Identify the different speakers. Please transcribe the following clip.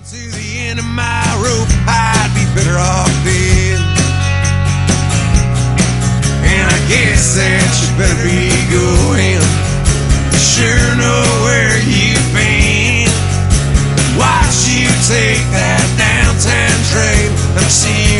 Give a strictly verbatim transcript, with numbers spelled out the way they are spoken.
Speaker 1: To the end of my rope, I'd be better off dead. And I guess that you better be going. Sure know where you've been. Watch you take that downtown train. I'm seeing